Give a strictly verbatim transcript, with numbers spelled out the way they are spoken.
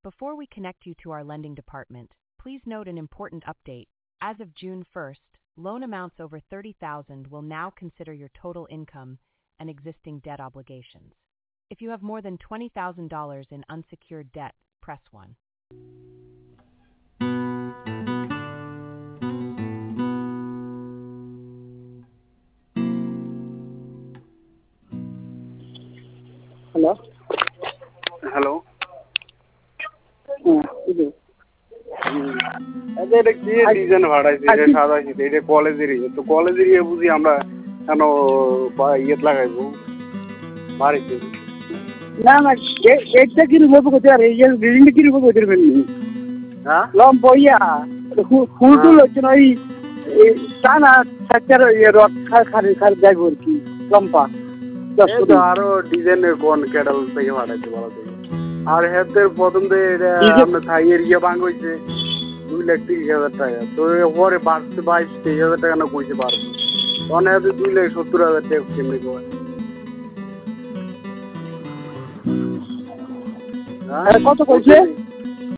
Before we connect you to our lending department, please note an important update. As of June first, loan amounts over thirty thousand dollars will now consider your total income and existing debt obligations. If you have more than twenty thousand dollars in unsecured debt, press one. Hello? Hello হ্যাঁ, ಇದು আচ্ছা এটা কি design ভাড়াইছে এটা সাদা শীত এটা কলেজেরই তো কলেজেরই বুঝি আমরা কেন ইয়েত লাগাইবো বাড়িতে না না এটা কি রুমে করতে আর এই বিল্ডিং কি রুমে করতে পারবেন হ্যাঁ লম বইয়া ফুল টুল হচ্ছে না ওই টানা সাচার রড খারি খারি যাইব আর কি লম্পা তো আরো ডিজাইনের কোন ক্যাটাল থেকে ভাড়াইছে বলা থেকে আর হেতের প্রথম তো এটা আপনার থাইয়ের ইয়ে ভাঙ হয়েছে দুই লাখ তিরিশ হাজার টাকা তো পরে বাড়ছে বাইশ তেইশ হাজার টাকা না কইতে পারবো তখন হাতে দুই লাখ সত্তর হাজার টাকা কেমনি কয় কত কইছে